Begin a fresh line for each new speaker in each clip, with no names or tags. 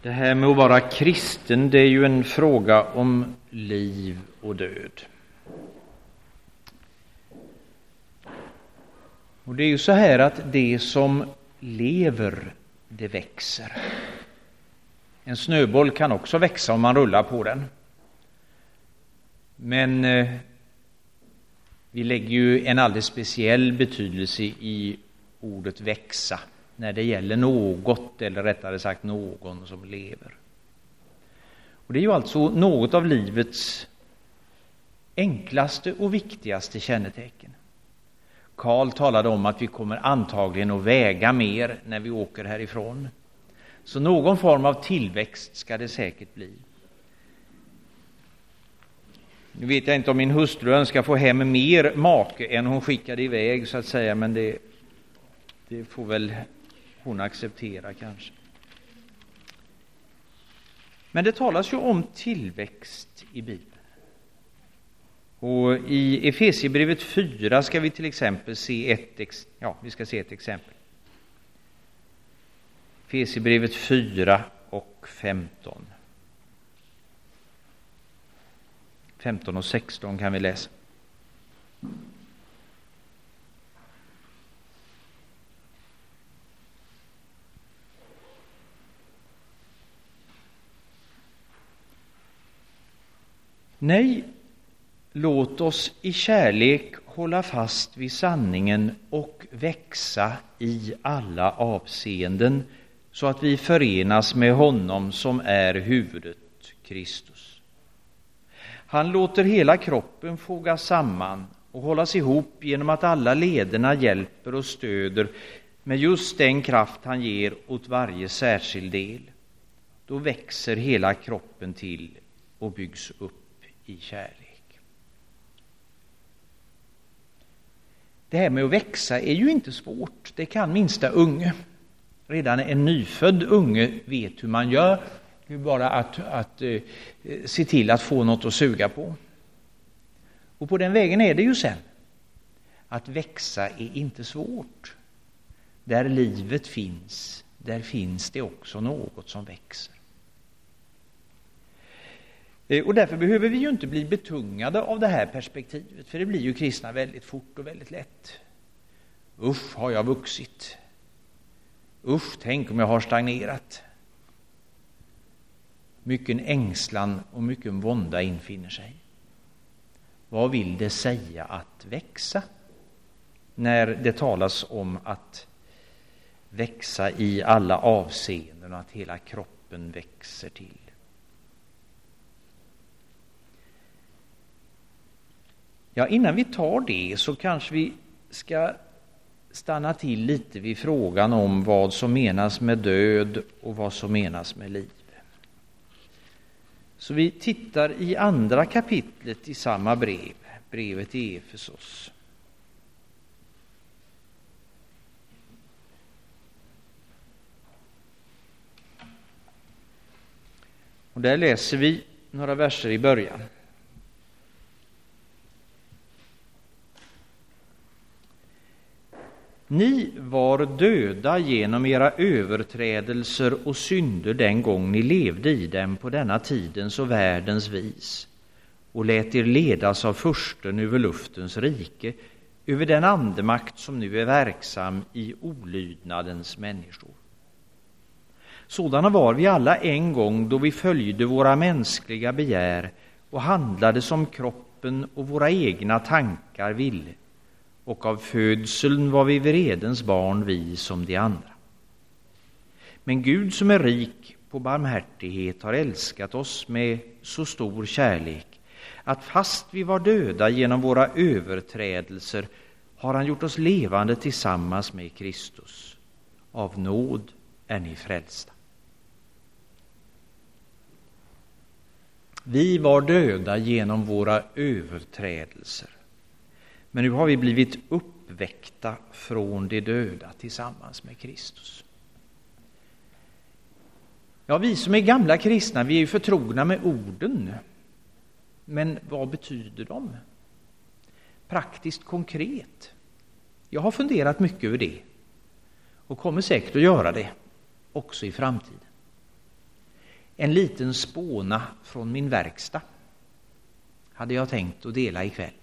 Det här med att vara kristen, det är ju en fråga om liv och död. Och det är ju så här att det som lever, det växer. En snöboll kan också växa om man rullar på den. Men vi lägger ju en alldeles speciell betydelse i ordet växa när det gäller något, eller rättare sagt någon som lever. Och det är ju alltså något av livets enklaste och viktigaste kännetecken. Karl talade om att vi kommer antagligen att väga mer när vi åker härifrån. Så någon form av tillväxt ska det säkert bli. Nu vet jag inte om min hustru önskar få hem mer make än hon skickade iväg så att säga, men det får väl hon acceptera kanske. Men det talas ju om tillväxt i Bibeln. Och i Efesierbrevet 4 ska vi till exempel se ett exempel. Efesierbrevet 4 och 15. 15 och 16 kan vi läsa. Nej, låt oss i kärlek hålla fast vid sanningen och växa i alla avseenden så att vi förenas med honom som är huvudet, Kristus. Han låter hela kroppen fogas samman och hållas ihop genom att alla lederna hjälper och stöder med just den kraft han ger åt varje särskild del. Då växer hela kroppen till och byggs upp i kärlek. Det här med att växa är ju inte svårt. Det kan minsta unge. Redan en nyfödd unge vet hur man gör. Det är bara att se till att få något att suga på. Och på den vägen är det ju sen. Att växa är inte svårt. Där livet finns, där finns det också något som växer. Och därför behöver vi ju inte bli betungade av det här perspektivet. För det blir ju kristna väldigt fort och väldigt lätt. Usch, har jag vuxit? Usch, tänk om jag har stagnerat. Mycken ängslan och mycken vånda infinner sig. Vad vill det säga att växa? När det talas om att växa i alla avseenden och att hela kroppen växer till. Ja, innan vi tar det så kanske vi ska stanna till lite vid frågan om vad som menas med död och vad som menas med liv. Så vi tittar i andra kapitlet i samma brev, brevet i Efesos. Och där läser vi några verser i början. Ni var döda genom era överträdelser och synder den gång ni levde i dem på denna tidens och världens vis och lät er ledas av fursten över luftens rike, över den andemakt som nu är verksam i olydnadens människor. Sådana var vi alla en gång då vi följde våra mänskliga begär och handlade som kroppen och våra egna tankar ville. Och av födseln var vi vredens barn, vi som de andra. Men Gud som är rik på barmhärtighet har älskat oss med så stor kärlek att fast vi var döda genom våra överträdelser har han gjort oss levande tillsammans med Kristus. Av nåd är ni frälsta. Vi var döda genom våra överträdelser. Men nu har vi blivit uppväckta från de döda tillsammans med Kristus. Ja, vi som är gamla kristna, vi är ju förtrogna med orden. Men vad betyder de? Praktiskt konkret. Jag har funderat mycket över det. Och kommer säkert att göra det också i framtiden. en liten spåna från min verkstad hade jag tänkt att dela ikväll.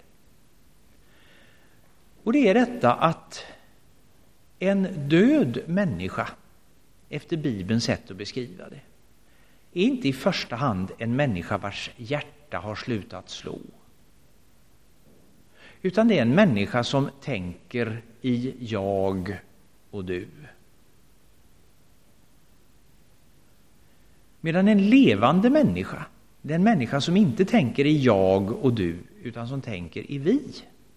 Och det är detta att en död människa, efter Bibelns sätt att beskriva det, är inte i första hand en människa vars hjärta har slutat slå. Utan det är en människa som tänker i jag och du. Medan en levande människa, det är en människa som inte tänker i jag och du, utan som tänker i vi.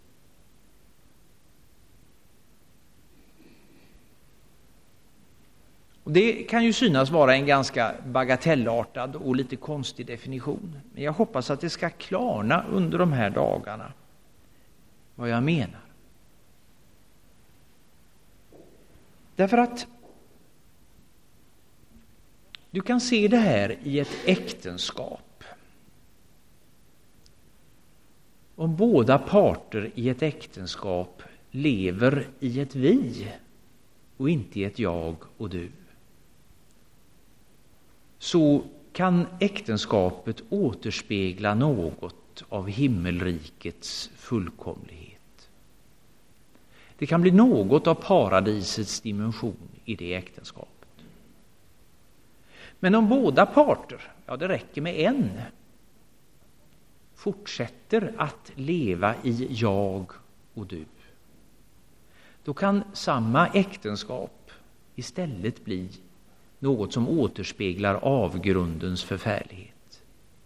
Och det kan ju synas vara en ganska bagatellartad och lite konstig definition. Men jag hoppas att det ska klarna under de här dagarna vad jag menar. Därför att du kan se det här i ett äktenskap. Om båda parter i ett äktenskap lever i ett vi och inte i ett jag och du, så kan äktenskapet återspegla något av himmelrikets fullkomlighet. Det kan bli något av paradisets dimension i det äktenskapet. Men om båda parter, ja det räcker med en, fortsätter att leva i jag och du, då kan samma äktenskap istället bli något som återspeglar avgrundens förfärlighet.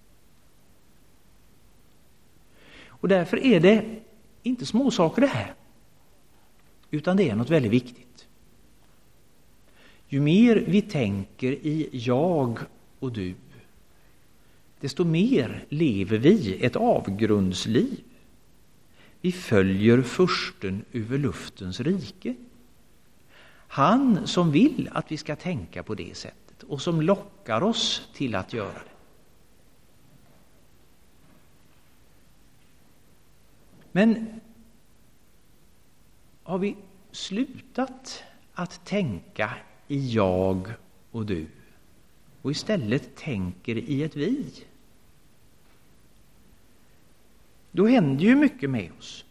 Och därför är det inte små saker det här, utan det är något väldigt viktigt. Ju mer vi tänker i jag och du, desto mer lever vi ett avgrundsliv. Vi följer fursten över luftens rike. Han som vill att vi ska tänka på det sättet och som lockar oss till att göra det. Men har vi slutat att tänka i jag och du och istället tänker i ett vi, då händer ju mycket med oss.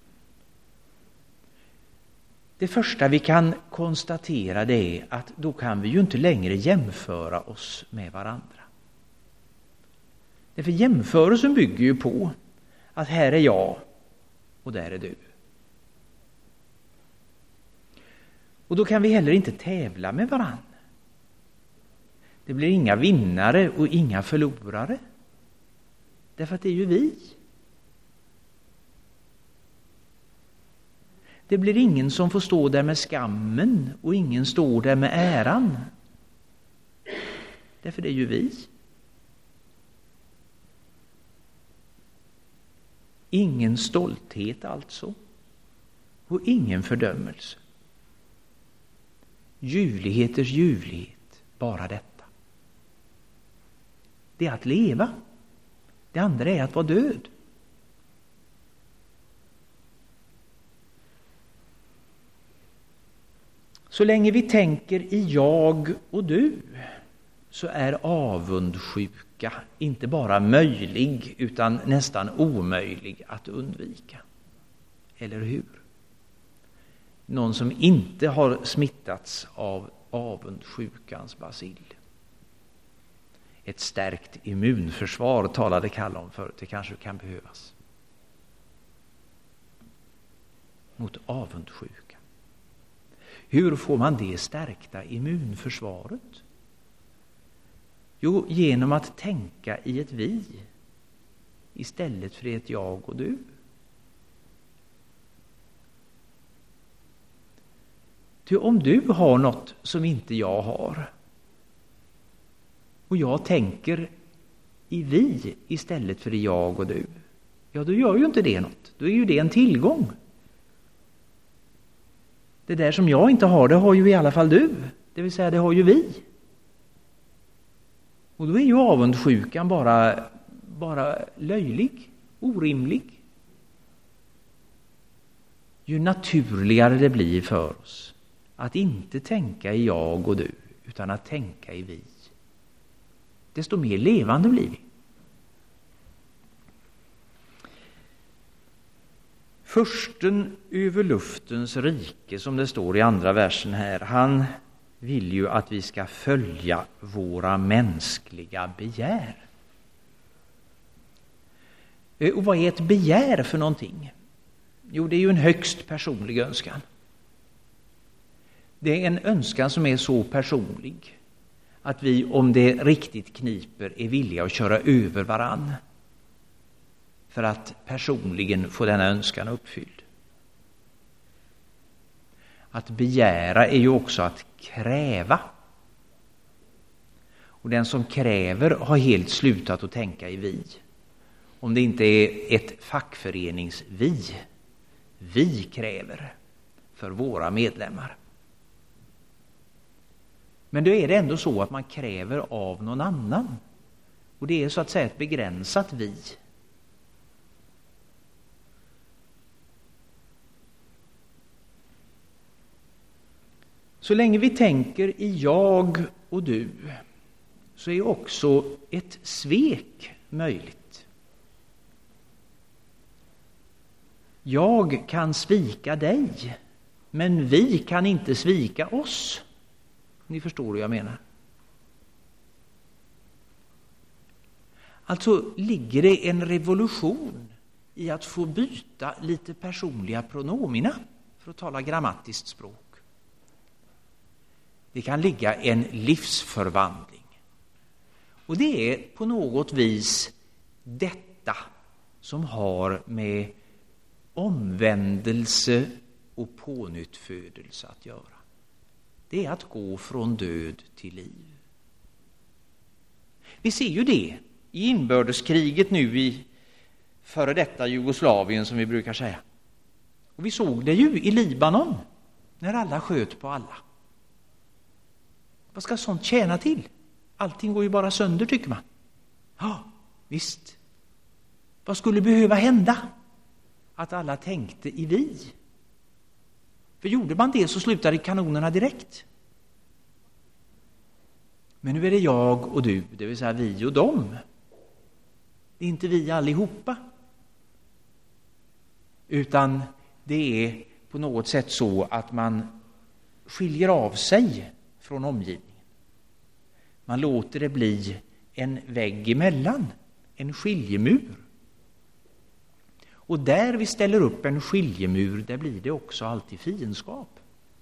Det första vi kan konstatera det är att då kan vi ju inte längre jämföra oss med varandra. Därför jämförelsen bygger ju på att här är jag och där är du. Och då kan vi heller inte tävla med varandra. Det blir inga vinnare och inga förlorare. Därför att det är ju vi. Det blir ingen som får stå där med skammen och ingen står där med äran. Därför det är ju vi. Ingen stolthet alltså. Och ingen fördömelse. Ljuvligheters ljuvlighet, bara detta. Det är att leva. Det andra är att vara död. Så länge vi tänker i jag och du, så är avundsjuka inte bara möjlig utan nästan omöjlig att undvika. Eller hur? Någon som inte har smittats av avundsjukans bacill. Ett stärkt immunförsvar talade Kalle om förut, det kanske kan behövas. Mot avundsjuka. Hur får man det stärkta immunförsvaret? Jo, genom att tänka i ett vi istället för ett jag och du. Ty om du har något som inte jag har och jag tänker i vi istället för i jag och du, ja då gör ju inte det något. Då är ju det en tillgång. Det där som jag inte har, det har ju i alla fall du. Det vill säga, det har ju vi. Och då är ju avundsjukan bara löjlig, orimlig. Ju naturligare det blir för oss att inte tänka i jag och du, utan att tänka i vi, desto mer levande blir vi. Fursten över luftens rike, som det står i andra versen här, han vill ju att vi ska följa våra mänskliga begär. Och vad är ett begär för någonting? Jo, det är ju en högst personlig önskan. Det är en önskan som är så personlig att vi, om det riktigt kniper, är villiga att köra över varann för att personligen få denna önskan uppfylld. Att begära är ju också att kräva. Och den som kräver har helt slutat att tänka i vi. Om det inte är ett fackförenings-vi. Vi kräver för våra medlemmar. Men då är det ändå så att man kräver av någon annan. Och det är så att säga ett begränsat vi. Så länge vi tänker i jag och du så är också ett svek möjligt. Jag kan svika dig, men vi kan inte svika oss. Ni förstår vad jag menar. Alltså ligger det en revolution i att få byta lite personliga pronomina, för att tala grammatiskt språk. Det kan ligga en livsförvandling. Och det är på något vis detta som har med omvändelse och pånyttfödelse att göra. Det är att gå från död till liv. Vi ser ju det i inbördeskriget nu i före detta Jugoslavien, som vi brukar säga. Och vi såg det ju i Libanon när alla sköt på alla. Vad ska sånt tjäna till? Allting går ju bara sönder, tycker man. Ja, visst. Vad skulle behöva hända? Att alla tänkte i vi. För gjorde man det så slutade kanonerna direkt. Men nu är det jag och du, det vill säga vi och dem. Det är inte vi allihopa. Utan det är på något sätt så att man skiljer av sig från omgivningen. Man låter det bli en vägg emellan, en skiljemur. Och där vi ställer upp en skiljemur, där blir det också alltid fiendskap.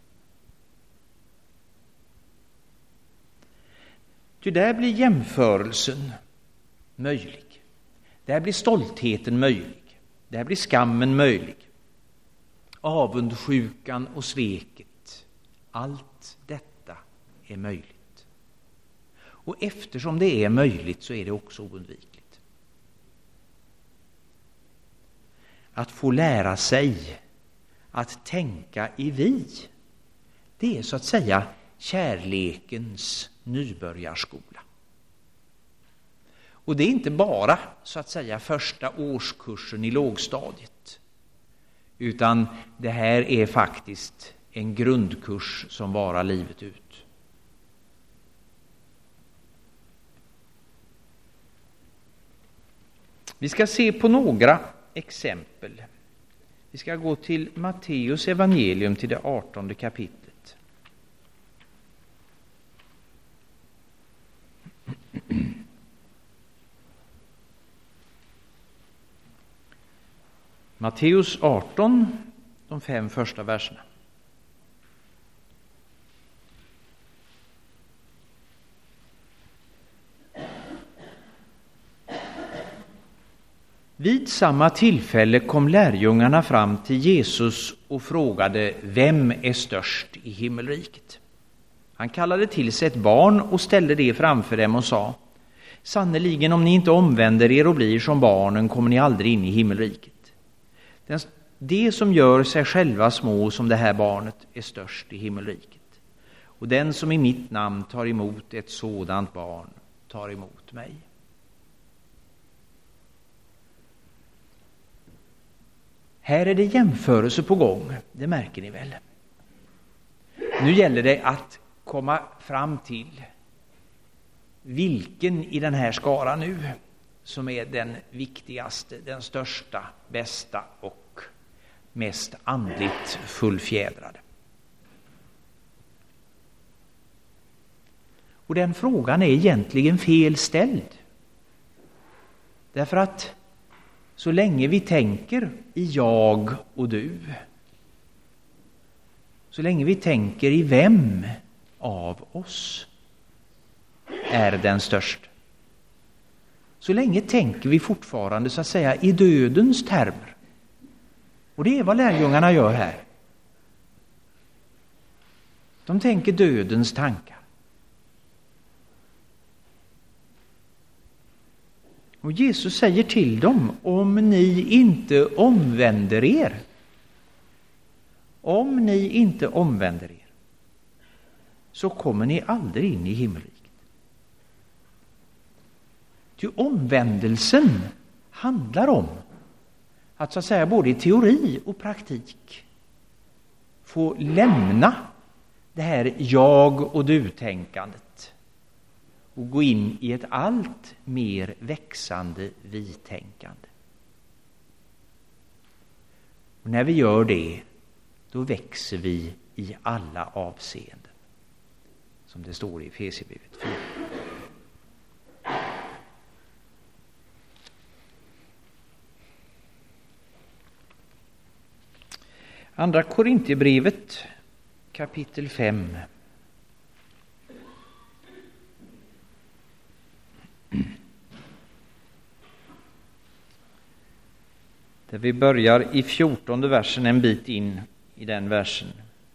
Ty där blir jämförelsen möjlig. Där blir stoltheten möjlig. Där blir skammen möjlig. Avundsjukan och sveket. Allt detta är möjligt. Och eftersom det är möjligt så är det också oundvikligt. Att få lära sig att tänka i vi, det är så att säga kärlekens nybörjarskola. Och det är inte bara så att säga första årskursen i lågstadiet, utan det här är faktiskt en grundkurs som varar livet ut. Vi ska se på några exempel. Vi ska gå till Matteus evangelium, till det 18:e kapitlet. Matteus 18, de 5 första verserna. Vid samma tillfälle kom lärjungarna fram till Jesus och frågade: vem är störst i himmelriket? Han kallade till sig ett barn och ställde det framför dem och sa: sannerligen, om ni inte omvänder er och blir som barnen kommer ni aldrig in i himmelriket. Det som gör sig själva små som det här barnet är störst i himmelriket. Och den som i mitt namn tar emot ett sådant barn tar emot mig. Här är det jämförelse på gång, det märker ni väl. Nu gäller det att komma fram till vilken i den här skaran nu som är den viktigaste, den största, bästa och mest andligt fullfjädrade. Och den frågan är egentligen fel ställd. Därför att så länge vi tänker i jag och du, så länge vi tänker i vem av oss är den största, så länge tänker vi fortfarande så att säga i dödens termer. Och det är vad lärjungarna gör här. De tänker dödens tankar. Och Jesus säger till dem, om ni inte omvänder er, så kommer ni aldrig in i himmelriket. Ty omvändelsen handlar om att så att säga både i teori och praktik få lämna det här jag och du-tänkandet och gå in i ett allt mer växande vi-tänkande. Och när vi gör det, då växer vi i alla avseenden, som det står i Efesierbrevet 4. Andra Korinthierbrevet kapitel 5. Där vi börjar i 14:e versen, en bit in i den versen.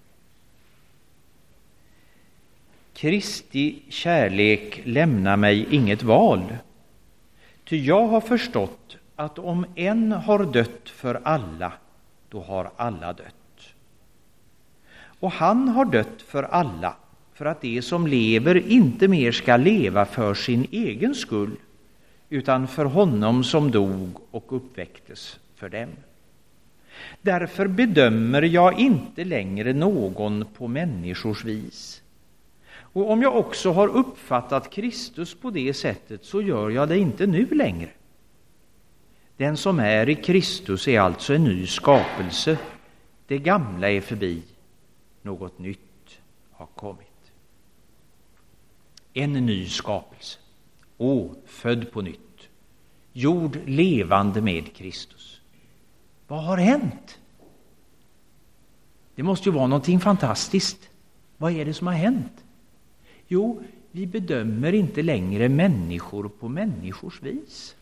Kristi kärlek lämnar mig inget val. Ty jag har förstått att om en har dött för alla, då har alla dött. Och han har dött för alla, för att de som lever inte mer ska leva för sin egen skull, utan för honom som dog och uppväcktes för dem. Därför bedömer jag inte längre någon på människors vis. Och om jag också har uppfattat Kristus på det sättet, så gör jag det inte nu längre. Den som är i Kristus är alltså en ny skapelse. Det gamla är förbi, något nytt har kommit. En ny skapelse, född på nytt, gjord levande med Kristus. Vad har hänt? Det måste ju vara någonting fantastiskt. Vad är det som har hänt? Jo, vi bedömer inte längre människor på människors vis.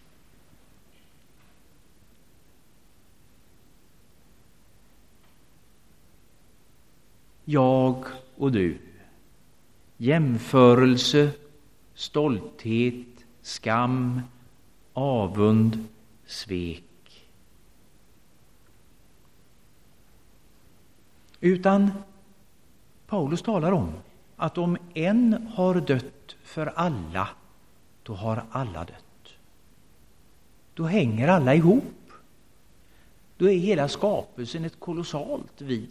Jag och du. Jämförelse, stolthet, skam, avund, svek. Utan Paulus talar om att om en har dött för alla, då har alla dött. Då hänger alla ihop. Då är hela skapelsen ett kolossalt vi.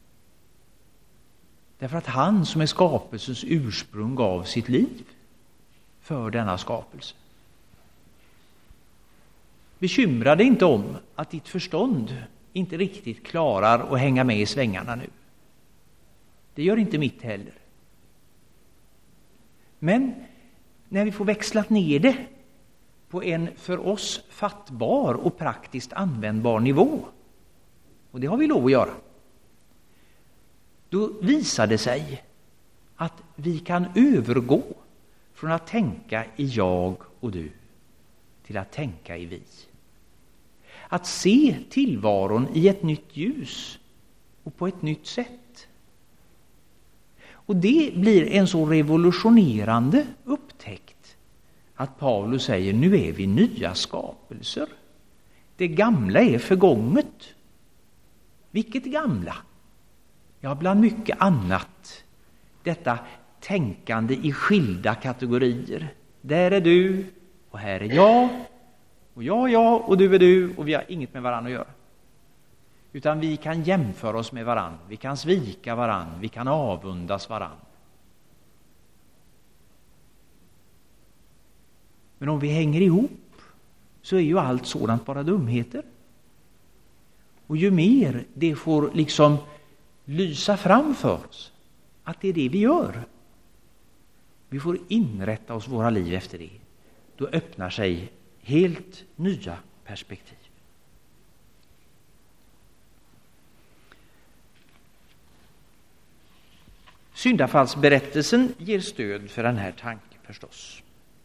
Därför att han som är skapelsens ursprung gav sitt liv för denna skapelse. Bekymra dig inte om att ditt förstånd inte riktigt klarar att hänga med i svängarna nu. Det gör inte mitt heller. Men när vi får växlat ner det på en för oss fattbar och praktiskt användbar nivå, och det har vi lov att göra, då visar det sig att vi kan övergå från att tänka i jag och du till att tänka i vi. Att se tillvaron i ett nytt ljus och på ett nytt sätt. Och det blir en så revolutionerande upptäckt att Paulus säger, nu är vi nya skapelser. Det gamla är förgånget. Vilket gamla? Ja, bland mycket annat. Detta tänkande i skilda kategorier. Där är du och här är jag. Och jag är jag och du är du, och vi har inget med varandra att göra. Utan vi kan jämföra oss med varandra. Vi kan svika varandra. Vi kan avundas varandra. Men om vi hänger ihop så är ju allt sådant bara dumheter. Och ju mer det får liksom lysa fram för oss att det är det vi gör. Vi får inrätta oss våra liv efter det. Då öppnar sig helt nya perspektiv. Syndafallsberättelsen ger stöd för den här tanken förstås.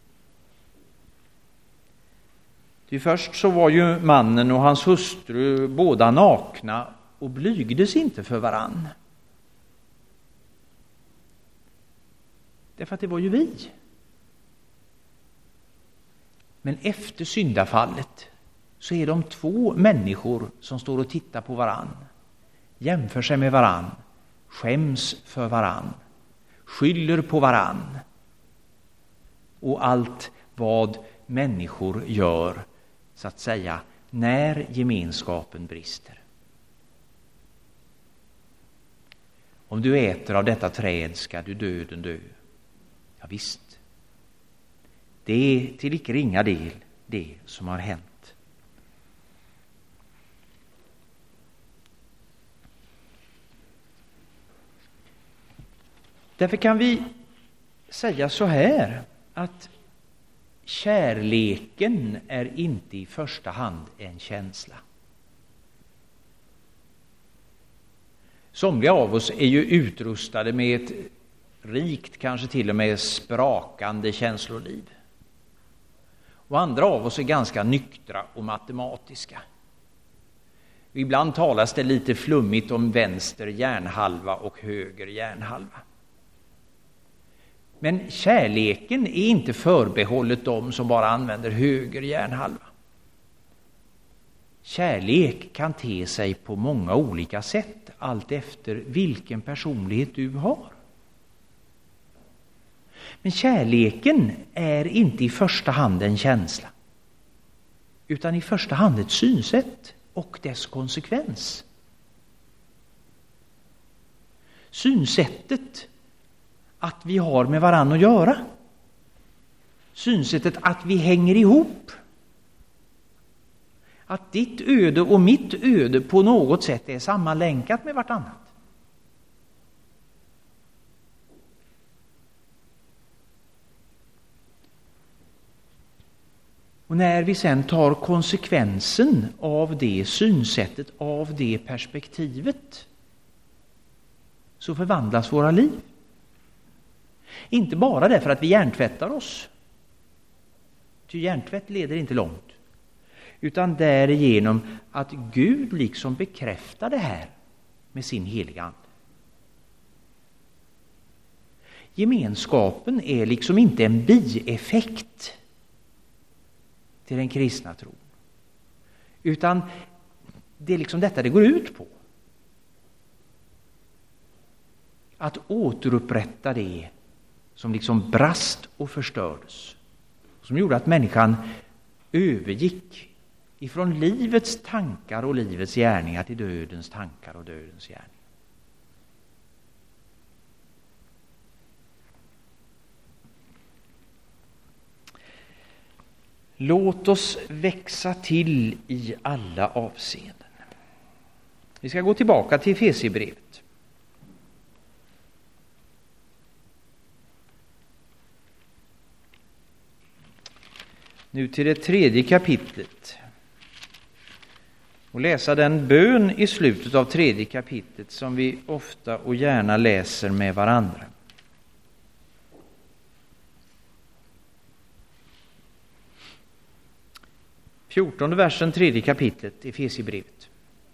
Ty först så var ju mannen och hans hustru båda nakna och blygdes inte för varann. Därför att det var ju vi. Men efter syndafallet så är de två människor som står och tittar på varann, jämför sig med varann, skäms för varann, skyller på varann och allt vad människor gör, så att säga, när gemenskapen brister. Om du äter av detta träd ska du döden dö. Ja, visst. Det är till icke ringa del det som har hänt. Därför kan vi säga så här, att kärleken är inte i första hand en känsla. Somliga av oss är ju utrustade med ett rikt, kanske till och med sprakande känsloliv. Och andra av oss är ganska nyktra och matematiska. Ibland talas det lite flummigt om vänster hjärnhalva och höger hjärnhalva. Men kärleken är inte förbehållet dem som bara använder höger hjärnhalva. Kärlek kan te sig på många olika sätt, allt efter vilken personlighet du har. Men kärleken är inte i första hand en känsla, utan i första hand ett synsätt och dess konsekvens. Synsättet att vi har med varann att göra. Synsättet att vi hänger ihop. Att ditt öde och mitt öde på något sätt är sammanlänkat med vartannat. Och när vi sen tar konsekvensen av det synsättet, av det perspektivet, så förvandlas våra liv. Inte bara därför att vi hjärntvättar oss. Ty hjärntvätt leder inte långt. Utan därigenom att Gud liksom bekräftar det här med sin heliga ande. Gemenskapen är liksom inte en bieffekt till den kristna tron. Utan det är liksom detta det går ut på. Att återupprätta det som liksom brast och förstördes. Som gjorde att människan övergick ifrån livets tankar och livets gärningar till dödens tankar och dödens gärningar. Låt oss växa till i alla avseenden. Vi ska gå tillbaka till Efesierbrevet. Nu till det 3:e kapitlet. Och läsa den bön i slutet av 3:e kapitlet som vi ofta och gärna läser med varandra. Fjortonde versen, 3:e kapitlet i Efesierbrevet.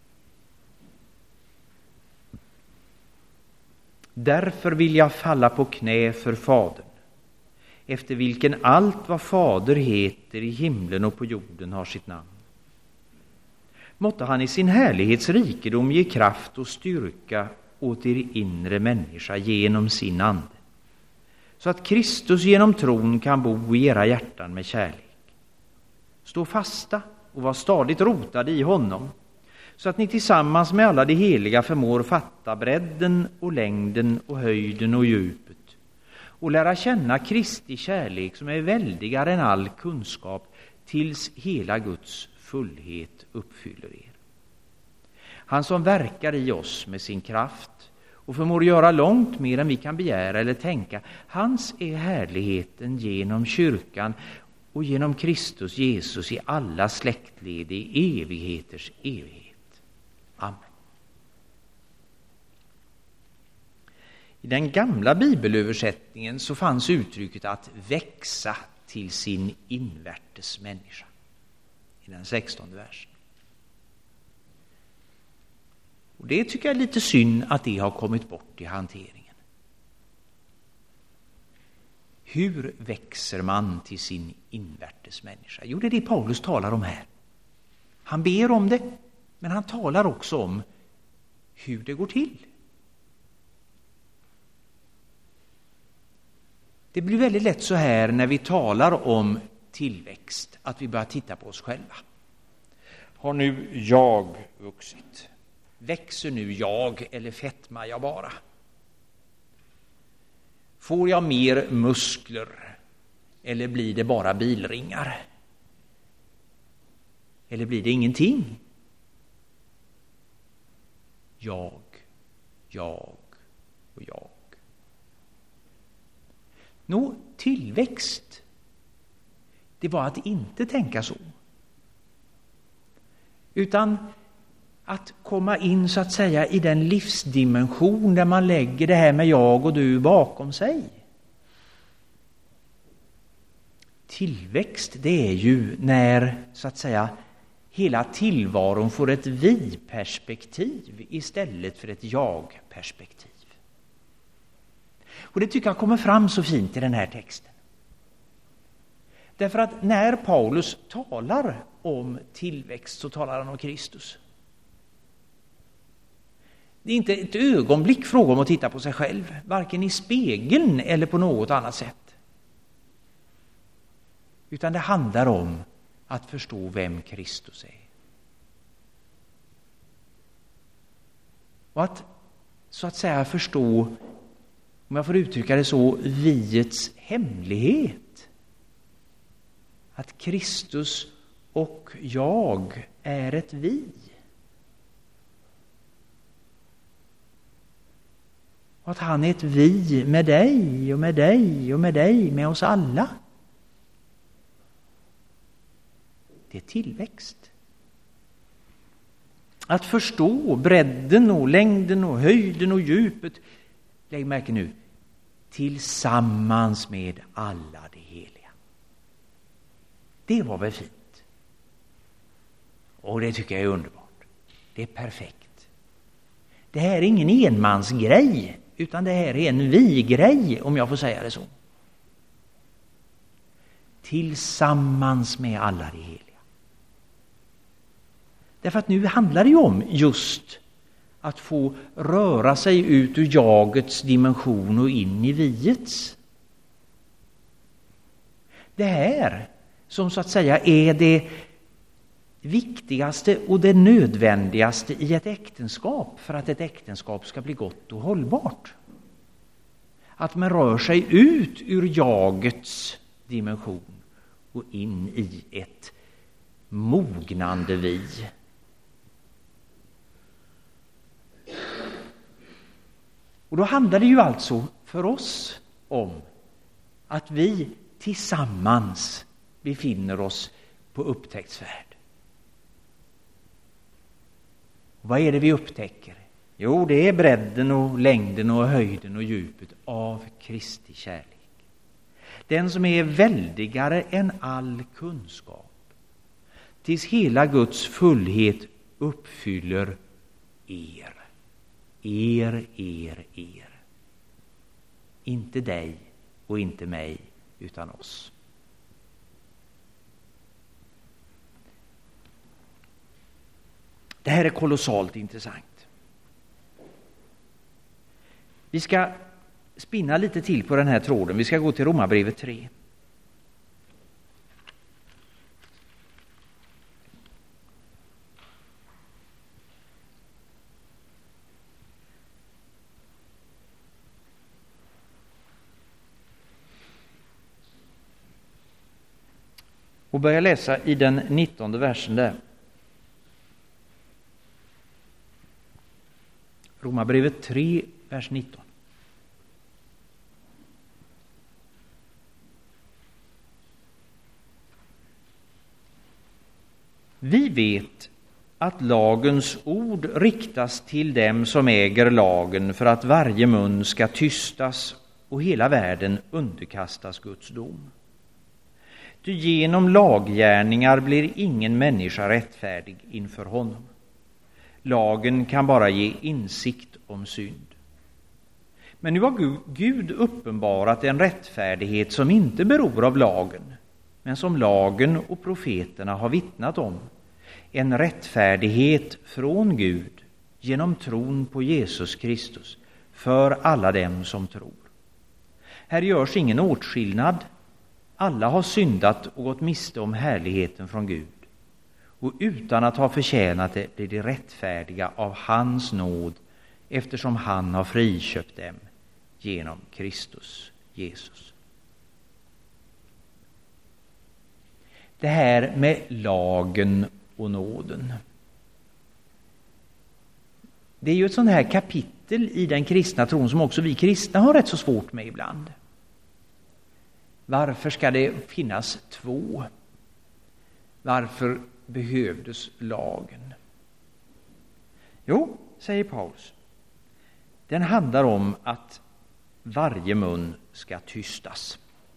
Därför vill jag falla på knä för Fadern, efter vilken allt vad fader heter i himlen och på jorden har sitt namn. Måtte han i sin härlighets rikedom ge kraft och styrka åt er inre människa genom sin ande, så att Kristus genom tron kan bo i era hjärtan med kärlek. Stå fasta och var stadigt rotade i honom, så att ni tillsammans med alla de heliga förmår fatta bredden och längden och höjden och djupet, och lära känna Kristi kärlek som är väldigare än all kunskap, tills hela Guds fullhet uppfyller er. Han som verkar i oss med sin kraft och förmår göra långt mer än vi kan begära eller tänka, hans är härligheten genom kyrkan och genom Kristus Jesus i alla släktled i evigheters evighet. Amen. I den gamla bibelöversättningen så fanns uttrycket att växa till sin invärtes människa i den 16:e versen. Och det tycker jag är lite synd att det har kommit bort i hanteringen. Hur växer man till sin invärtes människa? Jo, det är det Paulus talar om här. Han ber om det, men han talar också om hur det går till. Det blir väldigt lätt så här när vi talar om tillväxt att vi börjar titta på oss själva. Har nu jag vuxit? Växer nu jag eller fetmar jag bara? Får jag mer muskler eller blir det bara bilringar? Eller blir det ingenting? Jag och jag. Tillväxt, det var att inte tänka så. Utan att komma in så att säga i den livsdimension där man lägger det här med jag och du bakom sig. Tillväxt, det är ju när så att säga hela tillvaron får ett vi-perspektiv istället för ett jag-perspektiv. Och det tycker jag kommer fram så fint i den här texten. Därför att när Paulus talar om tillväxt så talar han om Kristus. Det är inte ett ögonblick fråga om att titta på sig själv, varken i spegeln eller på något annat sätt. Utan det handlar om att förstå vem Kristus är. Och att så att säga förstå, om jag får uttrycka det så, viets hemlighet. Att Kristus och jag är ett vi. Och att han är ett vi med dig och med dig och med dig, med oss alla. Det är tillväxt. Att förstå bredden och längden och höjden och djupet. Lägg märke nu. Tillsammans med alla det heliga. Det var väl fint. Och det tycker jag är underbart. Det är perfekt. Det här är ingen enmansgrej, utan det här är en vi-grej, om jag får säga det så. Tillsammans med alla det heliga. Därför att nu handlar det ju om just att få röra sig ut ur jagets dimension och in i viets. Det här som så att säga är det viktigaste och det nödvändigaste i ett äktenskap för att ett äktenskap ska bli gott och hållbart. Att man rör sig ut ur jagets dimension och in i ett mognande vi. Och då handlar det ju alltså för oss om att vi tillsammans befinner oss på upptäcktsfärd. Vad är det vi upptäcker? Jo, det är bredden och längden och höjden och djupet av Kristi kärlek. Den som är väldigare än all kunskap, tills hela Guds fullhet uppfyller er. Er. Inte dig och inte mig, utan oss. Det här är kolossalt intressant. Vi ska spinna lite till på den här tråden. Vi ska gå till Romarbrevet 3. Och börja läsa i den 19:e versen där. Romarbrevet 3, vers 19. Vi vet att lagens ord riktas till dem som äger lagen för att varje mun ska tystas och hela världen underkastas Guds dom. Ty genom laggärningar blir ingen människa rättfärdig inför honom. Lagen kan bara ge insikt om synd. Men nu har Gud uppenbarat en rättfärdighet som inte beror av lagen, men som lagen och profeterna har vittnat om. En rättfärdighet från Gud genom tron på Jesus Kristus för alla dem som tror. Här görs ingen åtskillnad. Alla har syndat och gått miste om härligheten från Gud. Och utan att ha förtjänat det blir de rättfärdiga av hans nåd, eftersom han har friköpt dem genom Kristus Jesus. Det här med lagen och nåden. Det är ju ett sånt här kapitel i den kristna tron som också vi kristna har rätt så svårt med ibland. Varför ska det finnas två? Varför behövdes lagen? Jo, säger Paulus, den handlar om att varje mun ska tystas.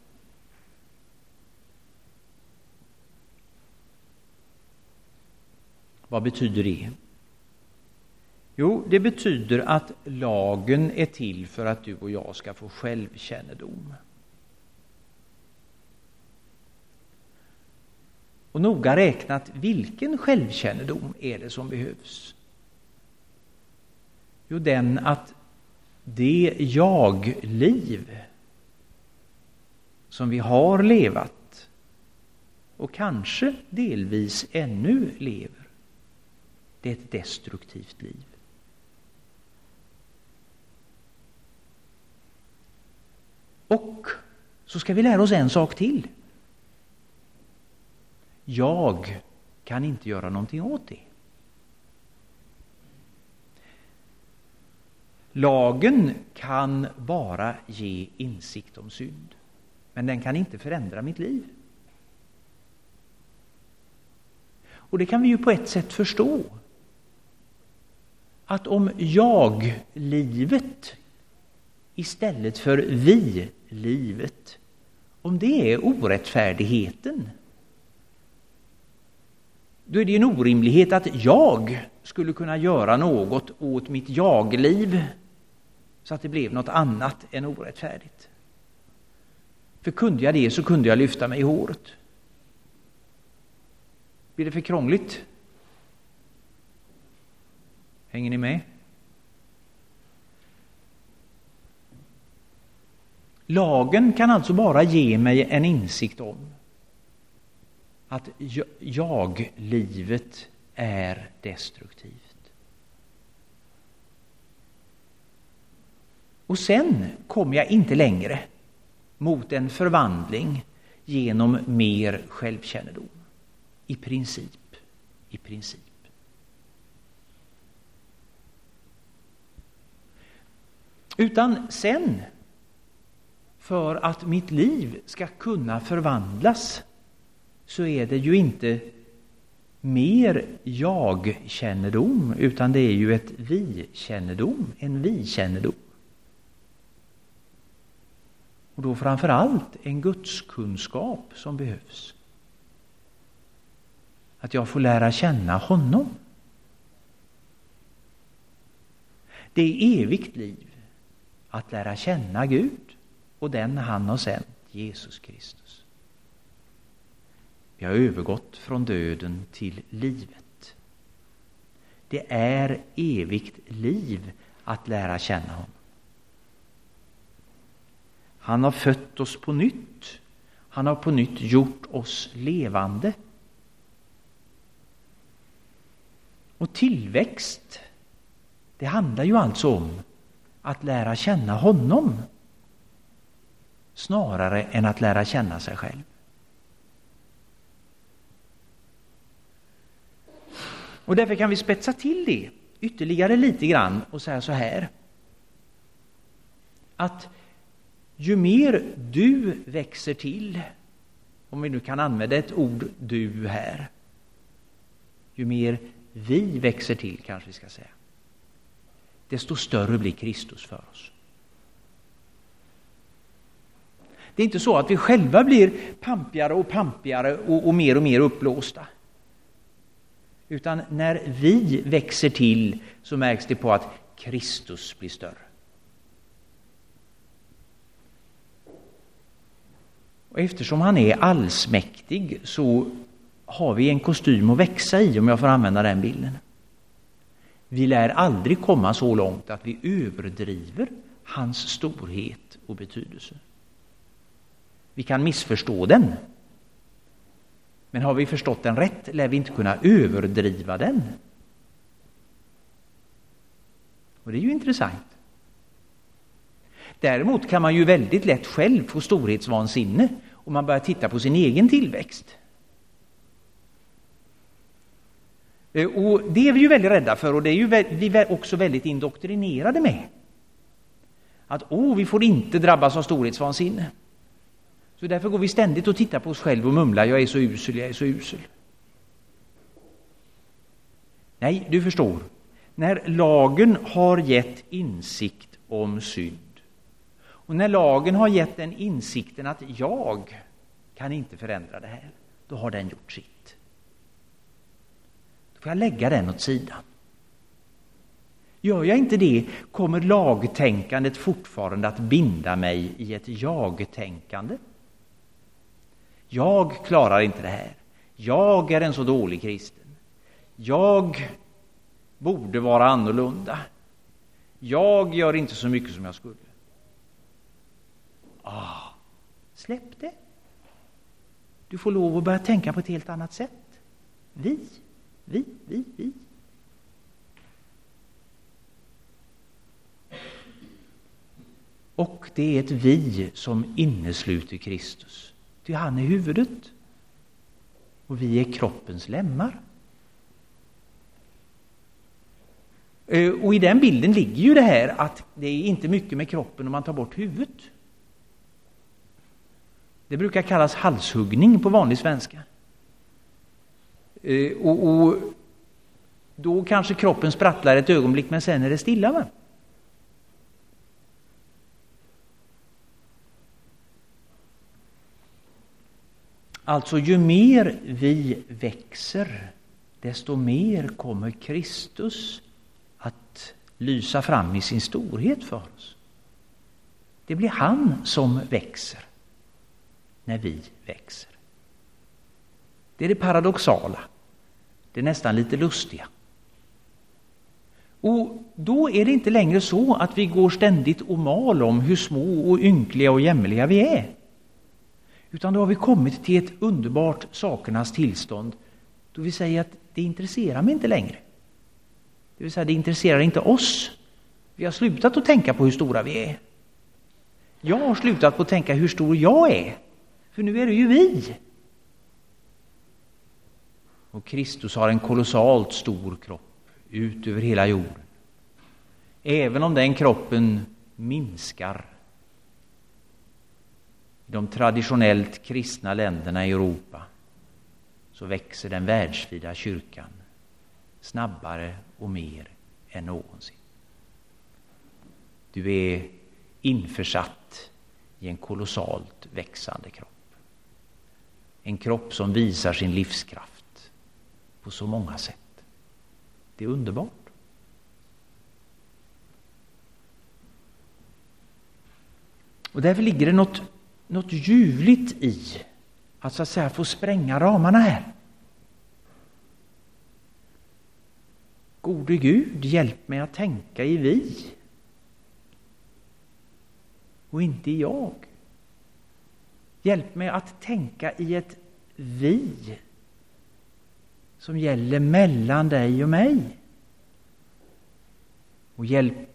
Vad betyder det? Jo, det betyder att lagen är till för att du och jag ska få självkännedom. Och noga räknat, vilken självkännedom är det som behövs? Jo, den att det jag-liv som vi har levat och kanske delvis ännu lever, det är ett destruktivt liv. Och så ska vi lära oss en sak till. Jag kan inte göra någonting åt det. Lagen kan bara ge insikt om synd, men den kan inte förändra mitt liv. Och det kan vi ju på ett sätt förstå. Att om jag-livet istället för vi-livet, om det är orättfärdigheten, då är det en orimlighet att jag skulle kunna göra något åt mitt jag-liv så att det blev något annat än orättfärdigt. För kunde jag det så kunde jag lyfta mig i håret. Blir det för krångligt? Hänger ni med? Lagen kan alltså bara ge mig en insikt om att jag-livet är destruktivt. Och sen kommer jag inte längre mot en förvandling genom mer självkännedom. I princip. Utan sen, för att mitt liv ska kunna förvandlas, så är det ju inte mer jag-kännedom, utan det är ju ett vi-kännedom, en vi-kännedom. Och då framför allt en gudskunskap som behövs. Att jag får lära känna honom. Det är evigt liv att lära känna Gud och den han har sänt, Jesus Kristus. Vi har övergått från döden till livet. Det är evigt liv att lära känna honom. Han har fött oss på nytt. Han har på nytt gjort oss levande. Och tillväxt, det handlar ju alltså om att lära känna honom snarare än att lära känna sig själv. Och därför kan vi spetsa till det ytterligare lite grann och säga så här. Att ju mer du växer till, om vi nu kan använda ett ord du här, ju mer vi växer till kanske vi ska säga, desto större blir Kristus för oss. Det är inte så att vi själva blir pampigare och pampigare och mer uppblåsta. Utan när vi växer till så märks det på att Kristus blir större. Och eftersom han är allsmäktig så har vi en kostym att växa i, om jag får använda den bilden. Vi lär aldrig komma så långt att vi överdriver hans storhet och betydelse. Vi kan missförstå den. Men har vi förstått den rätt lär vi inte kunna överdriva den. Och det är ju intressant. Däremot kan man ju väldigt lätt själv få storhetsvansinne om man börjar titta på sin egen tillväxt. Och det är vi ju väldigt rädda för, och det är ju vi också väldigt indoktrinerade med. Att vi får inte drabbas av storhetsvansinne. Så därför går vi ständigt och tittar på oss själva och mumlar, jag är så usel. Nej, du förstår. När lagen har gett insikt om synd, och när lagen har gett den insikten att jag kan inte förändra det här, då har den gjort sitt. Då får jag lägga den åt sidan. Gör jag inte det kommer lagtänkandet fortfarande att binda mig i ett jag-tänkande. Jag klarar inte det här. Jag är en så dålig kristen. Jag borde vara annorlunda. Jag gör inte så mycket som jag skulle. Släpp det. Du får lov att börja tänka på ett helt annat sätt. Vi. Och det är ett vi som innesluter Kristus. Ty han är huvudet. Och vi är kroppens lemmar. Och i den bilden ligger ju det här att det är inte mycket med kroppen om man tar bort huvudet. Det brukar kallas halshuggning på vanlig svenska. Och då kanske kroppen sprattlar ett ögonblick, men sen är det stilla, va? Alltså ju mer vi växer, desto mer kommer Kristus att lysa fram i sin storhet för oss. Det blir han som växer när vi växer. Det är det paradoxala. Det är nästan lite lustiga. Och då är det inte längre så att vi går ständigt och mal om hur små och ynkliga och jämliga vi är. Utan då har vi kommit till ett underbart sakernas tillstånd då vi säger att det intresserar mig inte längre. Det vill säga, det intresserar inte oss. Vi har slutat att tänka på hur stora vi är. Jag har slutat på att tänka hur stor jag är. För nu är det ju vi. Och Kristus har en kolossalt stor kropp ut över hela jorden. Även om den kroppen minskar i de traditionellt kristna länderna i Europa, så växer den världsvida kyrkan snabbare och mer än någonsin. Du är införsatt i en kolossalt växande kropp. En kropp som visar sin livskraft på så många sätt. Det är underbart. Och därför ligger det något ljuvligt i att så att säga få spränga ramarna här. Gode Gud, hjälp mig att tänka i vi och inte i jag. Hjälp mig att tänka i ett vi som gäller mellan dig och mig. Och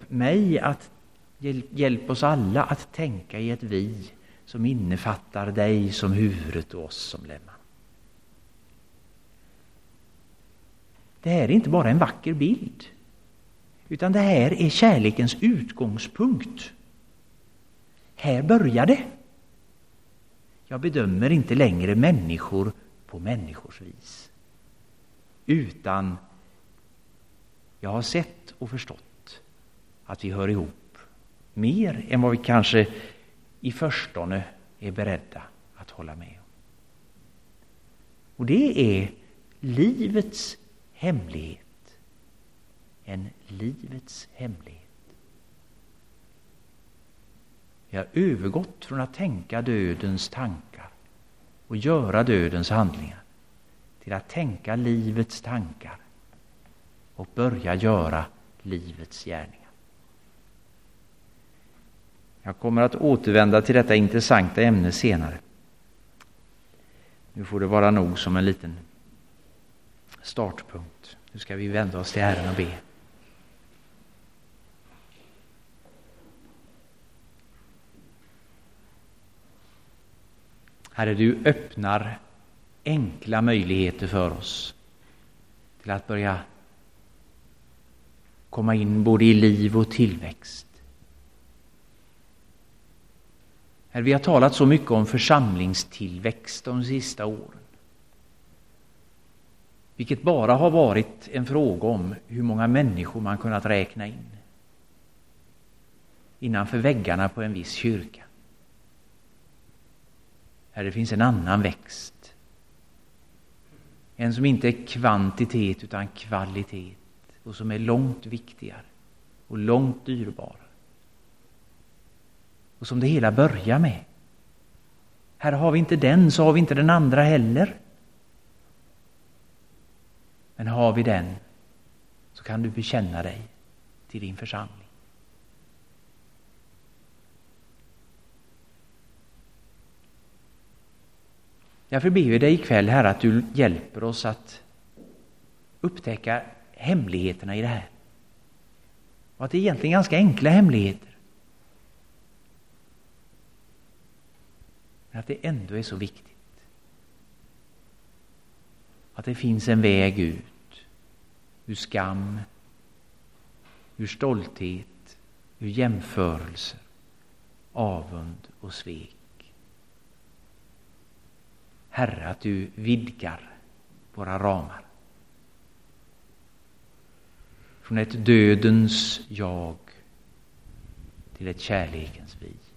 hjälp oss alla att tänka i ett vi som innefattar dig som huvudet och oss som lemmar. det här är inte bara en vacker bild, utan det här är kärlekens utgångspunkt. Här börjar det. Jag bedömer inte längre människor på människors vis, utan jag har sett och förstått att vi hör ihop mer än vad vi kanske i förstone är beredda att hålla med om. Och det är livets hemlighet. En livets hemlighet. Vi har övergått från att tänka dödens tankar och göra dödens handlingar till att tänka livets tankar och börja göra livets gärningar. Jag kommer att återvända till detta intressanta ämne senare. Nu får det vara nog som en liten startpunkt. Nu ska vi vända oss till Herren och be. Herre, du öppnar enkla möjligheter för oss till att börja komma in både i liv och tillväxt. Herre, vi har talat så mycket om församlingstillväxt de sista åren. Vilket bara har varit en fråga om hur många människor man kunnat räkna in innanför väggarna på en viss kyrka. Här det finns en annan växt. En som inte är kvantitet utan kvalitet. Och som är långt viktigare och långt dyrbarare. Och som det hela börjar med. Här har vi inte den, så har vi inte den andra heller. Men har vi den, så kan du bekänna dig till din församling. Därför ber vi dig ikväll, Herre, att du hjälper oss att upptäcka hemligheterna i det här. Och att det är egentligen ganska enkla hemligheter. Men att det ändå är så viktigt. Att det finns en väg ut ur skam, ur stolthet, ur jämförelser, avund och svek. Herre, att du vidgar våra ramar. Från ett dödens jag till ett kärlekens vi.